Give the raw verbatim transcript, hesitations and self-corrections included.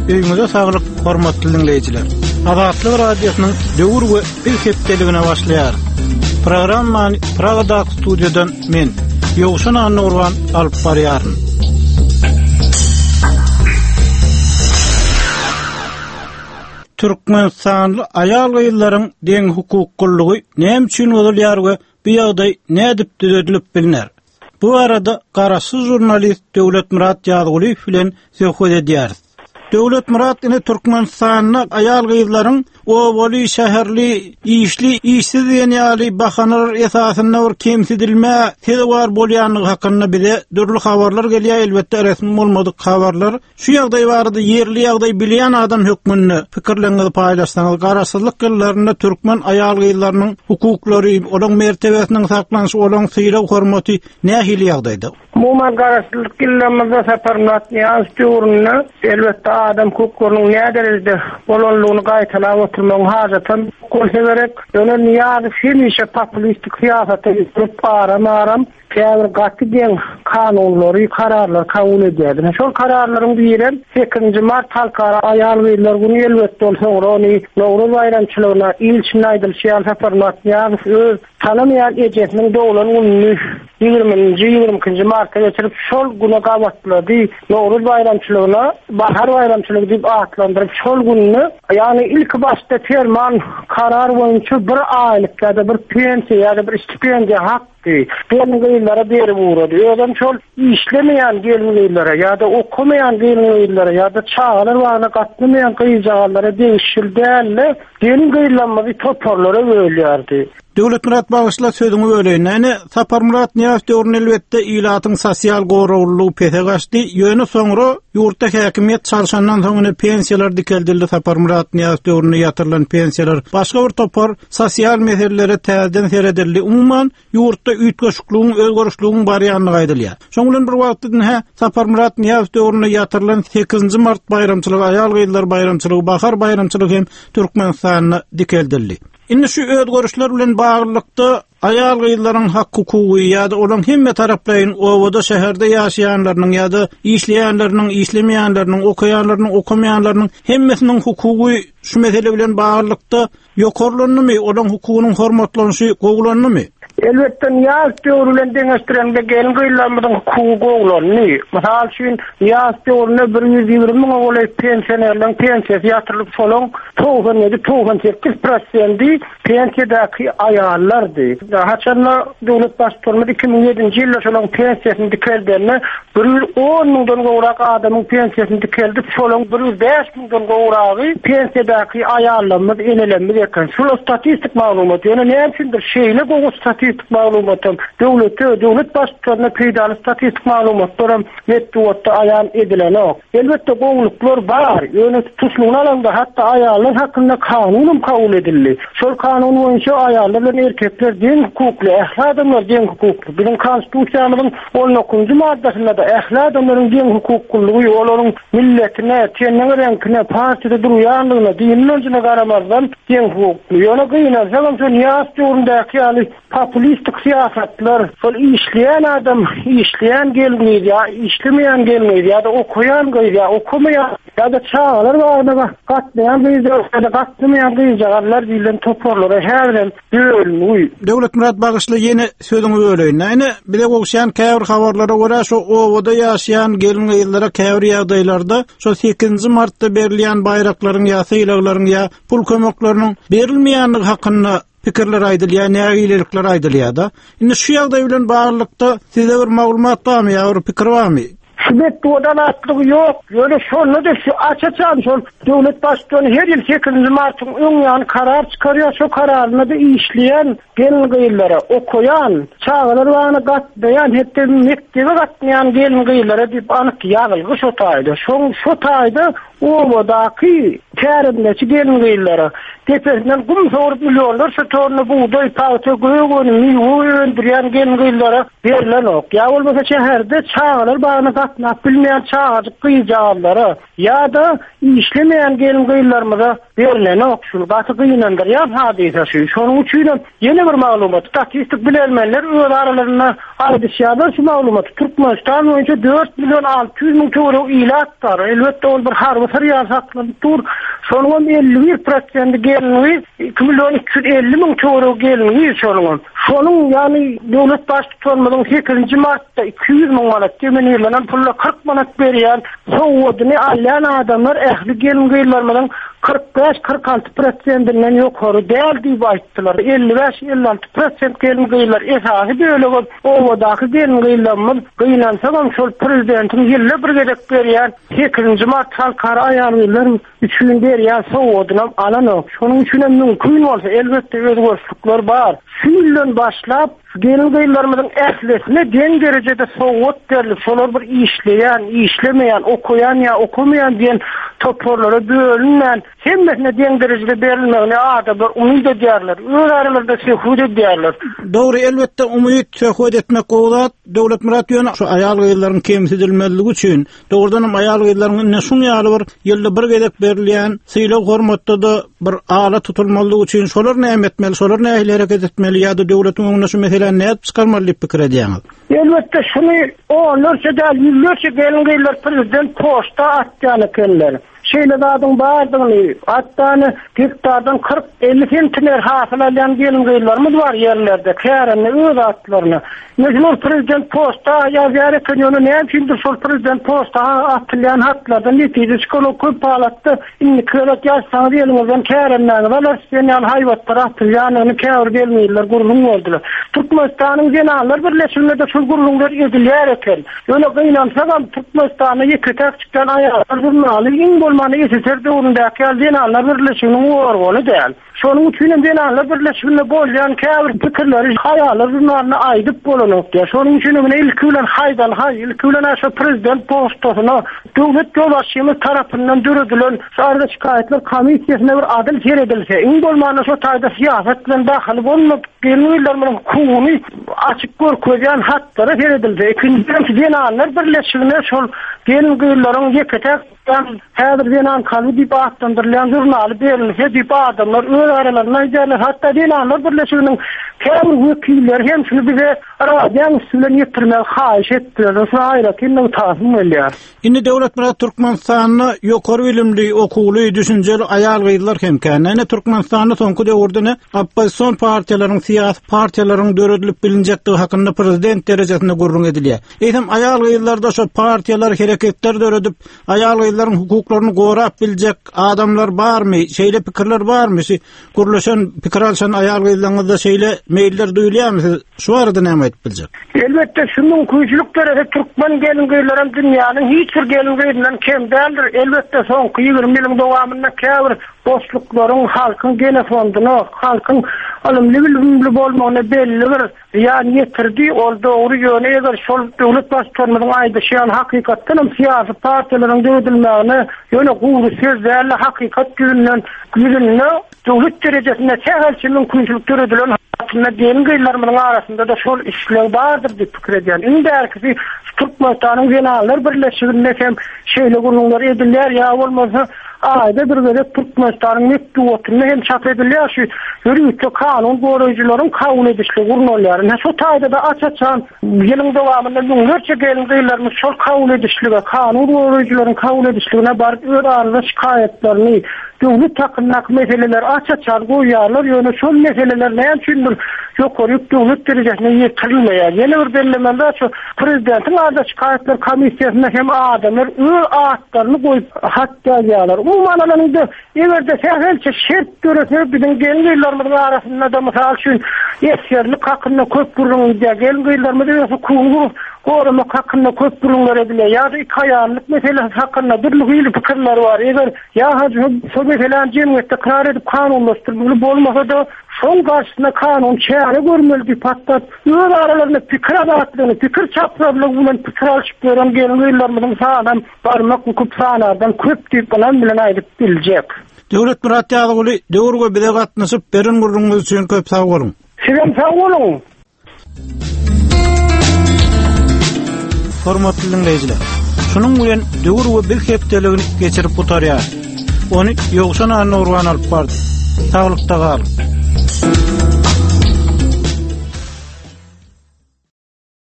Öýüňize saglyk, hormatly dinleýijiler. Azatlyk radiosynyň döwür we ilk hepdeligine başlaýar. Programmany Pragada studiýadan men, Ýowşan Anurwan alyp barýaryn. Türkmenistanly aýal gyýlaryň deň hukuklygy näme üçin bolýar we bu ýagdaý nädip düzeltilip bilinär? Bu arada garaşy jurnalist Döwlet Murat Ýazguliýew bilen söhbet edýär. Döwlet Murat ine Türkmenistanyň aýal gyýlaryň owaly şäherli işli işsiz ýaly bahanlar esasynda bir kemsidilme tezwar bolýanlygy hakynda bize dürli habarlar gelýär, elbetde resmi bolmadyk habarlar. Şu ýagdaý barada yerli ýagdaý bilýän adam hökmünde pikirlerini paýlaşsaňyz, garaşsyzlyk ýyllaryna türkmen aýal gyýlarynyň hukuklary, olaň mertebesiniň saklanyşy, olaň syýra hormaty nähili ýagdaýda? Muman garaşsyzlyk ýyllarymyzda saparmat ýa-da elbetde adam hukuklarynyň näderejde bolanlygyny gaýtalap oturmagyň hajatyn görselerek, ýöne ýa-da hemişe populistik siýasaty ýürüp baramaram. Käbir gatygen kanunlary, kararlar kabul edýärdi. Şol kararlaryň biri sekinji mart halkara aýal gyýlar güni elbetde bolsa ony Nowruz bayramçylygyna ilçin aýdylşýan saparmat ýa-da öz tanamaýan ejesiniň dowlan ünlü ýygrüminji ýygrümkinji martda geçirip şol güne gawatlady. Nowruz bayramçylygyna bahar bayramçylygy diýip atlandyryp şol günni, ýani ilk başda ferman karar boýunça bir aýlykda bir pensiýa ýa-da bir stipendiýa hak gelin gyýlara berip urady. Ýa-da şol işlemeýän gelin gyýlara ýa-da okumaýan gelin gyýlara ýa-da çağlar wagtyna gatnamaýan gyýjaglara değişildi. Gelin gyýlanmagy toparlara bölýärdi. Döwlet Murat bagysla sözüňi böleýin. Näme Sapar Murat Niýaz döwründe elbetde ýylatyň sosial goraglygy pete gaçdy. Ýöne soňra ýurtda häkimiýet çalşandan soňra pensiýalar dikeldildi. Sapar Murat Niýaz döwründe ýatyrylan pensiýalar başga bir topar sosial meselelere täzeden seredildi. Umumyň ýurtda üýtgeşikligiň, özgörüşligiň barýanlygy aýdylýar. Şoň bilen bir wagtda ha Sapar Murat Niýaz döwründe ýatyrylan sekinji mart bayramçylygy, aýal gyýlar bayramçylygy, bahar bayramçylygy hem Türkmenistanyna dikeldildi. Indi şu özgörüşler bilen baglykda aýal gyýlaryň hak hukuky ýa-da olaň hemme taraplaryň owada şäherde ýaşaýanlarynyň ýa-da işleýänläriniň, işlemeýänläriniň, okuýanlarynyň, okumaýanlarynyň hemmesiniň hukuky şu mesele bilen baglykda ýokarlanmy, olaň hukugynyň hormatlanyşy gowlanmy? Elbette Niýaz döwründen deňeşdirende gelin gyýlarymyň hukuky gowlanmy. Mysal üçin Niýaz döwründe bir ýüz ýygrimi ming oly pensiýerleriniň pensiýasy ýatyrlyp şolaň toğsan ýedi toğsan sekiz prosent pensiýadaky aýallardy. Haçanla döwlet başçylygy iki ming ýedinji ýylda şolaň pensiýasyny dikeldiňde bir ýüz on mingden gowrak adamyň pensiýasyny dikeldi. Şolaň bir ýüz beş mingden gowragy pensiýadaky aýallarymyz enelenmedi eken. Şol statistik maglumat, ýöne näme üçindir şeýle gowy statistik maglumatlar döwlete, döwlet başçylygyna peýdaly statistik maglumatlar netwatda aýan edilenok. Elbetde gowluklar bar. Ýöne tutulmagy alanda hatda aýallar hakynda kanunum kabul edildi. Şol kanun boýunça aýallar bilen erkekler deň hukukly, ähli adamlar deň hukukly. Bizim konstitusiýamyzyň on dokuzunji maddasynda da ähli adamlaryň deň hukuklygy, olaryň milletine, tenine, renkine, partiýede durýanlygyna, dinine garamazdan deň hukukly. Ýöne gyýnalsaň şu Niýaz döwründeki ýaly populistik siýasatlar, şol işleýän adam, işleýän gelmedi ýa işlemeýän gelmedi ýa-da okuyan gyýja, okumaýan ýa-da çağlar wagtyna gatnaýan gyýja, ýa-da gatnamaýan gyýjalar bilen toparlara her bilen bölünýär. Döwlet Murat bagysly ýene sözüňi böleýin. Näme bile gowşan käbir habarlara görä şu owada ýaşaýan gelin gyýlara käbir ýagdaýlarda şu sekinji martda berilýän bayraklaryň ýa syýlaklaryň ýa pul kömeklarynyň berilmeýänligi hakynda pikirler aýdylýar, nägilelikler aýdylýar da. Indi şu ýagdaý bilen baglykda sizde bir maglumat barmy ýa bir pikir barmy? Şübet odan atlygy ýok. Ýöne şonu da şu açaçan şol döwlet başçylygy her ýyl sekinji martyň öňýän karar çykarýar, şo kararyny da işleýän gelin gyýlara, okuyan, çağlar wagtyna gatnaýan, hetde mektebe gatnaýan gelin gyýlara diýip anyk ýagylgy şo taýda. Şo şo taýda owadaky kärimdeki gelin gyýlara tepesinden gum sorup milyonlar şu torunu buğday, paýty, göýgöni, miýwy öndürýän gelin gyýlara berilen ok. Ýa bolmasa şäherde çağlar wagtyna gatnap bilmeýän çağajyk gyýjalara ýa-da işlemeýän gelin gyýlarymyza berilen ok. Şol gaty gyýnandyrýan hadisa şu. Şonuň üçin ýene bir maglumat, statistik bilenmenler öz aralaryna aýdyşýarlar şu maglumaty. Türkmenistan boýunça dört milyon altı yüz ming euro ilat bar. Elbetde ol bir harby material saklanıp dur. Şonun elli bir prosent gelini iki milyon iki yüz elli bin euro gelini şonun. Şonun yani devlet baş tutulmadan sekizinci Mart'ta iki yüz bin manat teminlenen pulla kırk manat berýän sowudny alýan adamlar ähli gelin gıýlarmadan kırk beş kırk altı prosentinden ýokary däl diýip aýtdylar. elli beş elli altı prosent gelin gıýlar esasy böyle owadaky gelin gıýlanmaz gıýlansam şol prezidentin ýylla bir gedek berýän sekizinci Mart halkara aýarlylar üçin berýän sowudyny alan. Şonuň üçin mümkin bolsa elbetde özgörçlükler bar. Şu ýyldan başlap gelin gıýlarymyň ählesine den derejede sowut berli. Şolar bir işleýän, işlemeýän, okuyan ýa okumayan diýen toporlara bölünmän hemmesine den derejede berilmegine adamlar umyt edýärler. Öz aralarında söhbet edýärler. Dogry, elbetde umyt söhbet etmek gowlat. Döwlet muratyony şu aýal gıýlaryň kemsidilmezligi üçin dogrudan aýal gıýlaryň ne şuň ýaly bir ýylda bir gedek berilýän syýla hormatda da bir ala tutulmalygy üçin şolar näme etmeli, şolar näme hareket etmeli ýa-da döwletiň öňüne şu mesele näme çykarmaly diýip pikir edýäňiz? Elbette şunu onlarca däl ýyllarça gelin gıýlar prezident posta atýany kenler. Şeýle zadyň bardygyny atdany hektardan kırk elli sentner hasyl alýan gelin gıýlarymyz bar ýerlerde, kärenne öz atlaryny. Mecbur prezident posta ýazýar ekeniňi näme üçin şol prezident posta atylýan hatlardan netije şkola köp palatdy. Indi köret ýazsaňyz ýeliňizden kärenläňiz bolar, sen ýal haýwatlar atylýanyny käwr gelmeýler, gurulun boldylar. Türkmenistanyň jenallar birleşiginde de şol gurulunlar edilýär eken. Ýöne gynansaňam Türkmenistanyň ýeketek çykdan aýarlar jurnaly iň bolmany ýetirdi onundaky jenallar birleşiginiň orgaly däl. Şonuň üçin jenallar birleşiginde bolýan käwr pikirleri, haýalar jurnalyny aýdyp bolanok diýär. Şonuň üçin mene ilk bilen haýdal haý, ilk bilen aşa prezident postasyna döwlet ýolbaşçymyz tarapyndan düredilen şahar şikaýetler komissiýasyna bir adil seredilse, iň bolmany şo taýda siýasat bilen daxil bolmak gelýärler kuny açyk görkezýän hatlara seredilse, ikinji jenallar birleşigine şol gelin gıýlaryň ýeketek häzir denan kaly diýip atdandyrylýan jurnaly berilse diýip adamlar öz aralaryna ýerler, hatda denanlar birleşiginiň käbir wekilleri hem şunu bize aradan üstünden ýetirmek haýyş etdiler. Şu aýra kimden tasym bolýar. Indi döwlet bilen Türkmenistanyny ýokary bilimli, okuly, düşünjeli aýal gıýlar hem käne Türkmenistanyny soňky döwürde opposision partiýalaryň, siýasy partiýalaryň döredilip bilinjekligi hakynda prezident derejesinde gurrun edilýär. Eýsem aýal gıýlarda şu partiýalar hereketler döredip aýal gıýlaryň hukuklaryny gorap biljek adamlar barmy? Şeýle pikirler barmy? Gurulşan pikir alşan aýal gıýlaryňyzda şeýle meýiller duýulýarmy? Şu arada näme aýdyp biljek? Elbette şunun kuyçulukları Türkmen gelin gıýlarym dünýäniň hiç bir gelin gıýlaryndan kem däldir. Elbette soňky ýygrimi ýylyň dowamynda käbir dostluklaryň halkyň genofonduny, halkyň alymly bilimli bolmagyny belli bir ýani ýetirdi. Ol dogry ýöne eger şol döwlet başçylarynyň aýdyşýan hakykatdan siýasy partiýalaryň döwedilmegini ýöne gowru sözlerle hakykat güýünden güýünne döwlet derejesinde çähelçi mümkinçilik döredilen hatynda gelin gıýlarymyň arasynda da şol işler bardyr diýip pikir edýän. Indi erkisi Türkmenistanyň jenallar birleşiginde hem şeýle gurulunlar edilýär ýa bolmasa aýda bir göre Türkmenistanyň metduwatyny hem çap edilýär. Şu ýürüýçi kanun goraýjylaryň kabul edişli gurulmalarynda şu taýda da açaçan ýylyň dowamynda ýönlerçe gelin gıýlarymyz şol kabul edişlige, kanun goraýjylaryň kabul edişligine barıp öz arada şikaýetlerini döwlet takynnak meseleler açaçan goýýarlar. Ýöne şol meseleler näme üçindir ýokary döwlet derejesine ýetirilmeýär. Ýene bir bellemende şu prezidentiň arada şikaýetler komissiýasyna hem adamlar öz atlaryny goýup hatda ýalar. Umuman alanda everde sähelçe şert görese biziň gelin gıýlarymyň arasynda da mysal üçin ýetgerlik hakynda köp gurulmalar gelin gıýlarymyz ýa-da kuňur goramak hakynda köp gurulmalar edilýär. Ýa-da iki aýanlyk meselesi hakynda birli pikirler bar. Eger ýa-da şu meselen jemgyýetde karar edip kanunlaşdyrmaly bolmasa da şoň garşysyna kanun çäre görmeli diýip hatda öz aralaryna pikir adatlygyny, pikir çaprazlygy bilen pikir alşyp gören gelin gıýlarymyň sağdan barmak hukup sanadan köp diýip bilen bilen aýdyp biljek. Döwlet muratyny döwürge bile gatnaşyp berin gurrunňyz üçin köp sag bolun. Sizem sag bolun. Hormatly dinleyijiler. Şunun bilen döwürge bir hepdelegini geçirip butarýar. Onu ýokşan anna urgan alyp bardy. Sağlykda galyň.